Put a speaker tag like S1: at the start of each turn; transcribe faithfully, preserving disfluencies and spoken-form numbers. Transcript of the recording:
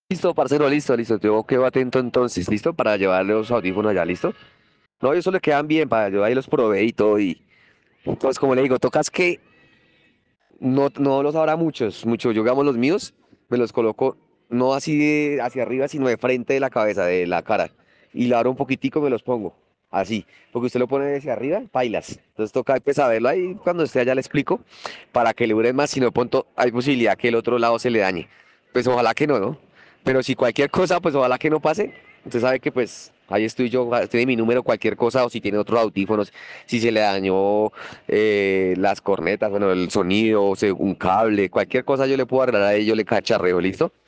S1: Listo, parcero, listo, listo. Yo quedo atento entonces, listo, para llevarle los audífonos allá, listo. No, ellos le quedan bien, para yo ahí los probé y todo. Y entonces, como le digo, tocas que no, no los habrá muchos, muchos. Yo, digamos, los míos, me los coloco no así de hacia arriba, sino de frente de la cabeza, de la cara. Y la abro un poquitico, me los pongo. Así, porque usted lo pone hacia arriba, pailas. Entonces toca pues saberlo ahí cuando esté allá le explico para que le dure más, si no pronto hay posibilidad que el otro lado se le dañe. Pues ojalá que no, ¿no? Pero si cualquier cosa, pues ojalá que no pase. Usted sabe que pues ahí estoy yo, tiene mi número, cualquier cosa, o si tiene otros audífonos, si se le dañó eh, las cornetas, bueno, el sonido, o sea, un cable, cualquier cosa yo le puedo arreglar a ellos, yo le cacharreo, ¿listo?